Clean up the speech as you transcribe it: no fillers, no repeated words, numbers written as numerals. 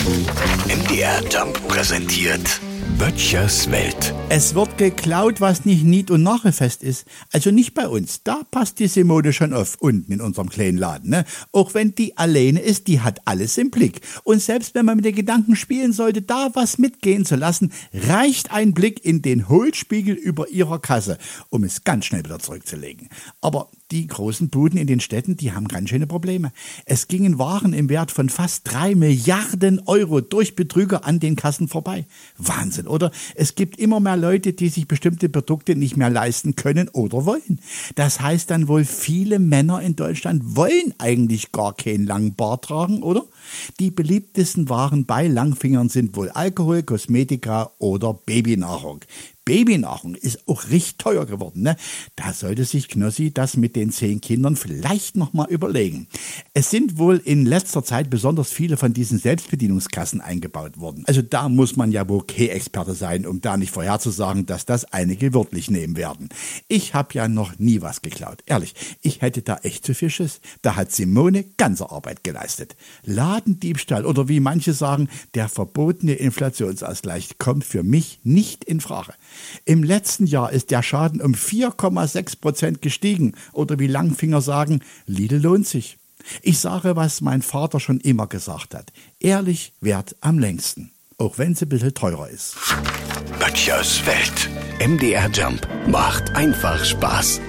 MDR Jump präsentiert Böttchers Welt. Es wird geklaut, was nicht nied- und nachefest ist. Also nicht bei uns. Da passt die Simone schon auf, unten in unserem kleinen Laden. Ne? Auch wenn die alleine ist, die hat alles im Blick. Und selbst wenn man mit den Gedanken spielen sollte, da was mitgehen zu lassen, reicht ein Blick in den Hohlspiegel über ihrer Kasse, um es ganz schnell wieder zurückzulegen. Aber die großen Buden in den Städten, die haben ganz schöne Probleme. Es gingen Waren im Wert von fast 3 Milliarden Euro durch Betrüger an den Kassen vorbei. Wahnsinn, oder? Es gibt immer mehr Leute, die sich bestimmte Produkte nicht mehr leisten können oder wollen. Das heißt dann wohl, viele Männer in Deutschland wollen eigentlich gar keinen langen Bart tragen, oder? Die beliebtesten Waren bei Langfingern sind wohl Alkohol, Kosmetika oder Babynahrung. Babynahrung ist auch richtig teuer geworden, ne? Da sollte sich Knossi das mit den 10 Kindern vielleicht noch mal überlegen. Es sind wohl in letzter Zeit besonders viele von diesen Selbstbedienungskassen eingebaut worden. Also da muss man ja wohl kein Experte sein, um da nicht vorherzusagen, dass das einige wörtlich nehmen werden. Ich habe ja noch nie was geklaut. Ehrlich, ich hätte da echt zu viel Schiss. Da hat Simone ganze Arbeit geleistet. Ladendiebstahl oder wie manche sagen, der verbotene Inflationsausgleich kommt für mich nicht in Frage. Im letzten Jahr ist der Schaden um 4,6% gestiegen. Oder wie Langfinger sagen, Lidl lohnt sich. Ich sage, was mein Vater schon immer gesagt hat. Ehrlich währt am längsten. Auch wenn es ein bisschen teurer ist. Böttchers Welt. MDR Jump macht einfach Spaß.